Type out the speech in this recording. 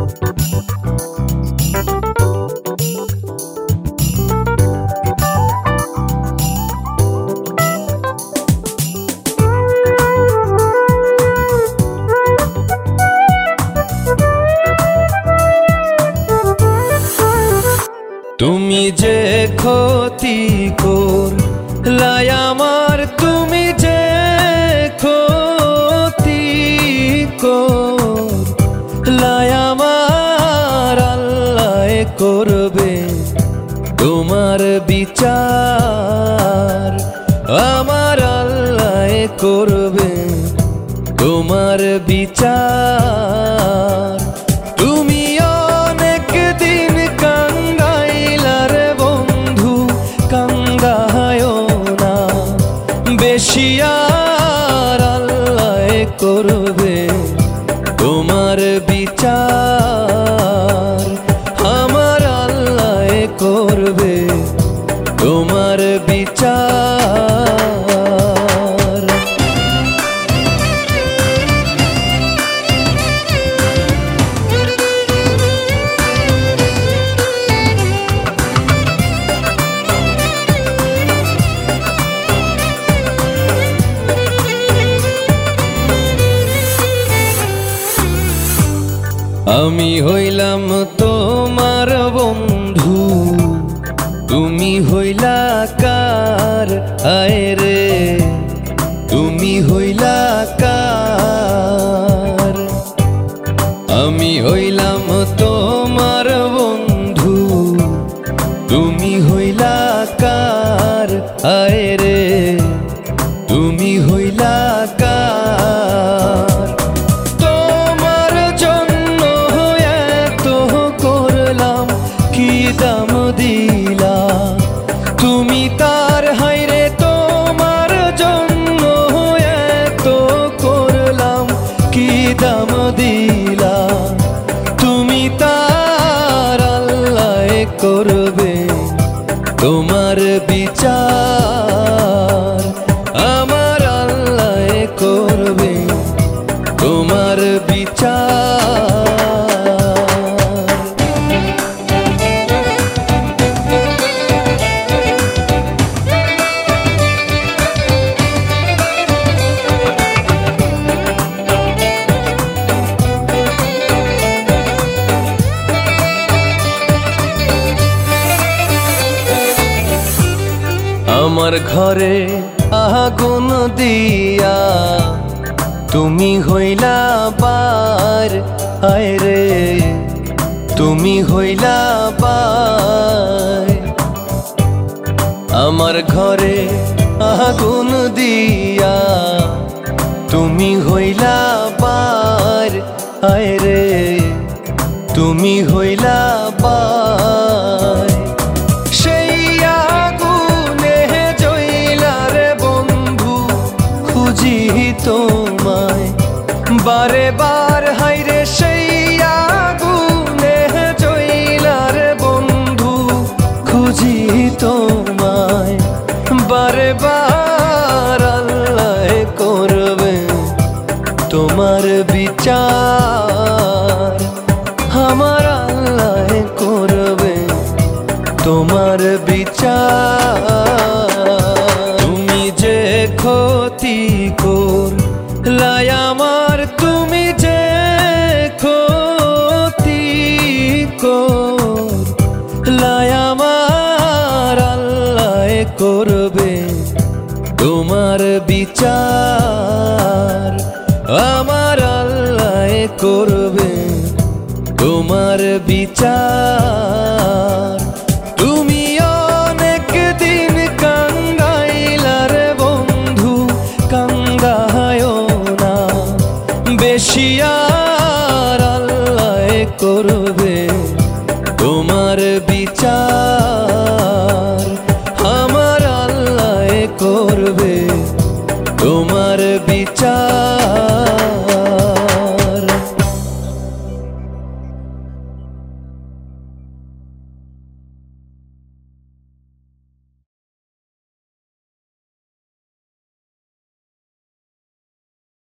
তুমি যে ক্ষতি করলাই আমার, তুমি যে ক্ষতি করলাই আমার, আল্লাহ করবে তোমার বিচার। আমার আল্লাহ করবে তোমার বিচার। তুমি অনেক দিন কাঙ্গাইলার বন্ধু, কাঙ্গায়ও না বেশি আর, আল্লাহ করবে তোমার বিচার। আমার আল্লাহ করবে তোমার বিচার। আমি হইলাম তোমার বন্ধু, তুমি হইলা কার? আয় রে তুমি হইলা কার? আমি হইলাম তোমার বন্ধু, তুমি হইলা কার? আয় রে তুমি হইলা কার? তোমার জন্য এত করলাম, কি দাম দিলা তুমি তার? হায়রে তোমার জন্য এত করলাম, কি দাম দিলা তুমি তার? আল্লাহ করবে তোমার বিচার। আমার আল্লাহ করবে তোমার বিচার। আমার ঘরে আগুন দিয়া তুমি হইলা বার। আয় রে তুমি হইলা বার। আমার ঘরে আগুন দিয়া তুমি হইলা বার। আয় রে তুমি হইলা বার। সেই আগুনে জ্বইলার বন্ধু, খুঁজি তোমায় বারে বার। হায়রে সেই আগুনে জ্বইলার বন্ধু, খুঁজি তোমায় বারে বার। আল্লাহ করবে তোমার বিচার। আমার আল্লাহ করবে তোমার বিচার। তুমি যে ক্ষতি করলাই আমার, তুমি যে ক্ষতি করলাই আমার, আল্লাহ করবে তোমার বিচার। আমার আল্লাহ করবে তোমার বিচার। তুমি অনেক দিন কাঙ্গাইলার বন্ধু, কাঙ্গায়ও না বেশি আর, আল্লাহ করবে তোমার বিচার।